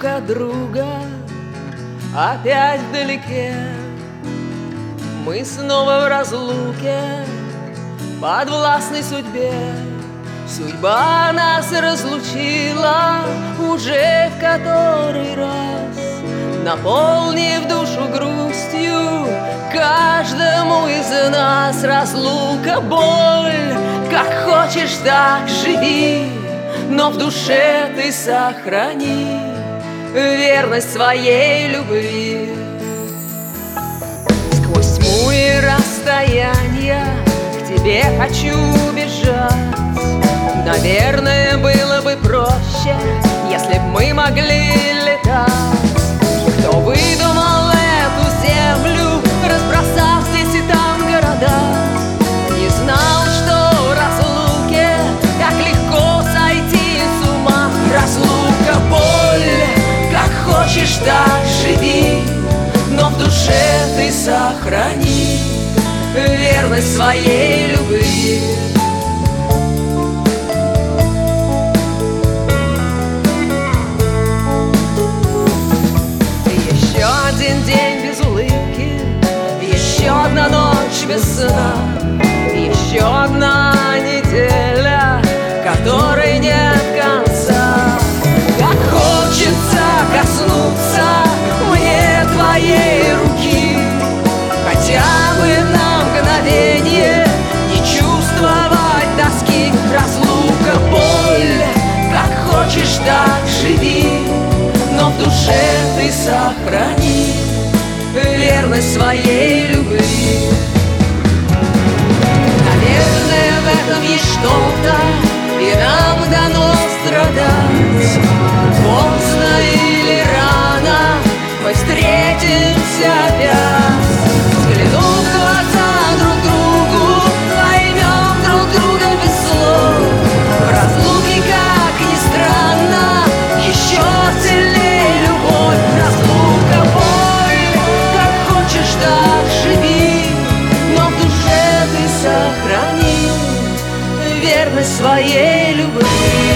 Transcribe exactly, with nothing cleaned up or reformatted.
друг от друга опять вдалеке. Мы снова в разлуке, подвластной судьбе. Судьба нас разлучила уже в который раз, наполнив душу грустью каждому из нас. Разлука, боль, как хочешь, так живи, но в душе ты сохрани верность своей любви. Сквозь тьму и расстояния к тебе хочу бежать. Наверное, было бы проще, если б мы могли летать. Кто выдумал эту землю, разбросав здесь и там города, не знал, что в разлуке так легко сойти с ума. Разлука, боль, как хочешь, так живи, но в душе ты сохрани верность своей любви. Еще один день без улыбки, еще одна ночь без сна, еще одна неделя, которой нет конца. Как хочется коснуться мне твоей руки, хотя бы на мгновение не чувствовать тоски. Разлука, боль, как хочешь, так живи, но в душе ты сохрани верность своей любви. Наверное, в этом есть что-то, и нам дано страдать. Поздно или рано мы встретимся опять. Взглянув в глаза друг другу, поймем друг друга без слов. В разлуке, как ни странно, еще сильнее любовь. Разлука, боль, как хочешь, так живи, но в душе ты сохрани верность своей любви.